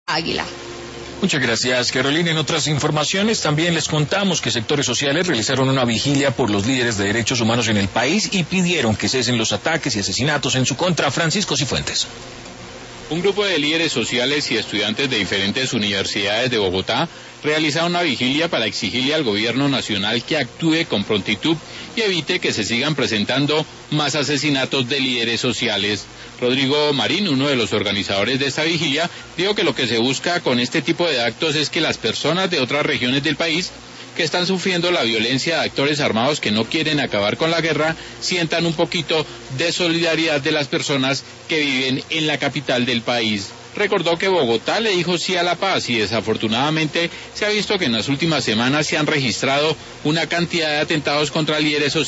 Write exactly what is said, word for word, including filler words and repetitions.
Águila. Muchas gracias, Carolina. En otras informaciones también les contamos que sectores sociales realizaron una vigilia por los líderes de derechos humanos en el país y pidieron que cesen los ataques y asesinatos en su contra. Francisco Cifuentes. Un grupo de líderes sociales y estudiantes de diferentes universidades de Bogotá realizaron una vigilia para exigirle al gobierno nacional que actúe con prontitud y evite que se sigan presentando más asesinatos de líderes sociales. Rodrigo Marín, uno de los organizadores de esta vigilia, dijo que lo que se busca con este tipo de actos es que las personas de otras regiones del país que están sufriendo la violencia de actores armados que no quieren acabar con la guerra, sientan un poquito de solidaridad de las personas que viven en la capital del país. Recordó que Bogotá le dijo sí a la paz y desafortunadamente se ha visto que en las últimas semanas se han registrado una cantidad de atentados contra líderes sociales